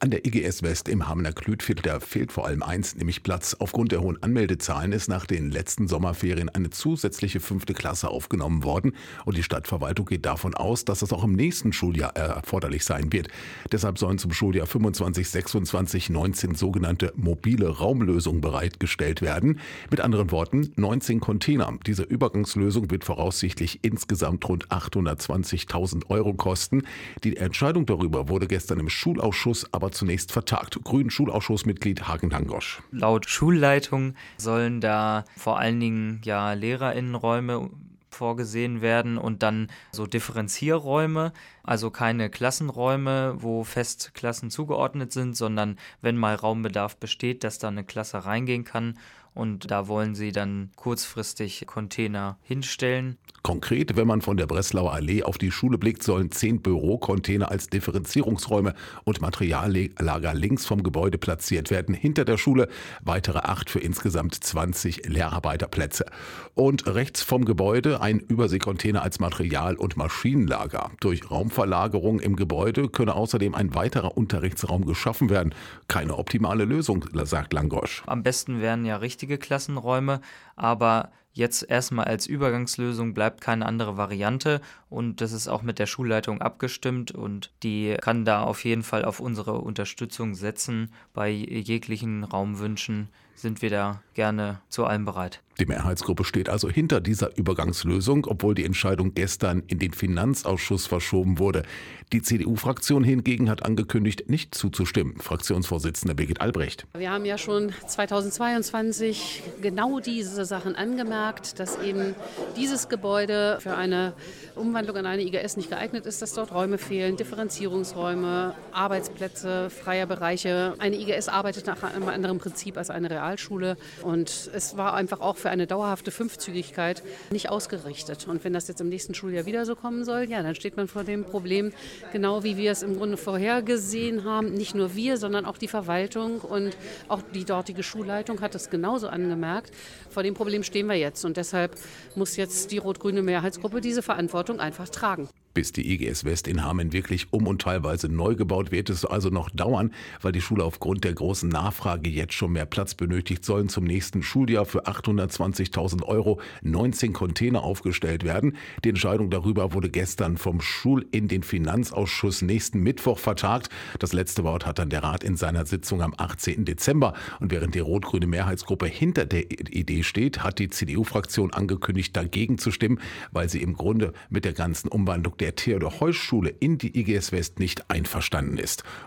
An der IGS West im Hamener Klütviertel fehlt vor allem eins, nämlich Platz. Aufgrund der hohen Anmeldezahlen ist nach den letzten Sommerferien eine zusätzliche 5. Klasse aufgenommen worden. Und die Stadtverwaltung geht davon aus, dass es auch im nächsten Schuljahr erforderlich sein wird. Deshalb sollen zum Schuljahr 25/26 19 sogenannte mobile Raumlösungen bereitgestellt werden. Mit anderen Worten, 19 Container. Diese Übergangslösung wird voraussichtlich insgesamt rund 820.000 Euro kosten. Die Entscheidung darüber wurde gestern im Schulausschuss aber zunächst vertagt. Grünen Schulausschussmitglied Hagen Langosch. Laut Schulleitung sollen da vor allen Dingen LehrerInnenräume vorgesehen werden und dann so Differenzierräume, also keine Klassenräume, wo Festklassen zugeordnet sind, sondern wenn mal Raumbedarf besteht, dass da eine Klasse reingehen kann. Und da wollen sie dann kurzfristig Container hinstellen. Konkret, wenn man von der Breslauer Allee auf die Schule blickt, sollen 10 Bürocontainer als Differenzierungsräume und Materiallager links vom Gebäude platziert werden. Hinter der Schule weitere 8 für insgesamt 20 Lehrarbeiterplätze. Und rechts vom Gebäude ein Überseekontainer als Material- und Maschinenlager. Durch Raumverlagerung im Gebäude könne außerdem ein weiterer Unterrichtsraum geschaffen werden. Keine optimale Lösung, sagt Langosch. Am besten wären ja richtige Klassenräume, aber jetzt erstmal als Übergangslösung bleibt keine andere Variante und das ist auch mit der Schulleitung abgestimmt und die kann da auf jeden Fall auf unsere Unterstützung setzen. Bei jeglichen Raumwünschen sind wir da gerne zu allem bereit. Die Mehrheitsgruppe steht also hinter dieser Übergangslösung, obwohl die Entscheidung gestern in den Finanzausschuss verschoben wurde. Die CDU-Fraktion hingegen hat angekündigt, nicht zuzustimmen. Fraktionsvorsitzende Birgit Albrecht. Wir haben ja schon 2022 genau diese Sachen angemerkt, dass eben dieses Gebäude für eine Umwandlung in eine IGS nicht geeignet ist, dass dort Räume fehlen, Differenzierungsräume, Arbeitsplätze, freie Bereiche. Eine IGS arbeitet nach einem anderen Prinzip als eine Realschule und es war einfach auch für eine dauerhafte Fünfzügigkeit nicht ausgerichtet. Und wenn das jetzt im nächsten Schuljahr wieder so kommen soll, ja, dann steht man vor dem Problem, genau wie wir es im Grunde vorhergesehen haben. Nicht nur wir, sondern auch die Verwaltung und auch die dortige Schulleitung hat es genauso angemerkt. Vor dem Problem stehen wir jetzt und deshalb muss jetzt die rot-grüne Mehrheitsgruppe diese Verantwortung einfach tragen. Bis die IGS West in Hameln wirklich und teilweise neu gebaut wird, es also noch dauern, weil die Schule aufgrund der großen Nachfrage jetzt schon mehr Platz benötigt, sollen zum nächsten Schuljahr für 820.000 Euro 19 Container aufgestellt werden. Die Entscheidung darüber wurde gestern vom Schul- in den Finanzausschuss nächsten Mittwoch vertagt. Das letzte Wort hat dann der Rat in seiner Sitzung am 18. Dezember. Und während die rot-grüne Mehrheitsgruppe hinter der Idee steht, hat die CDU-Fraktion angekündigt, dagegen zu stimmen, weil sie im Grunde mit der ganzen Umwandlung der Theodor-Heuss-Schule in die IGS West nicht einverstanden ist.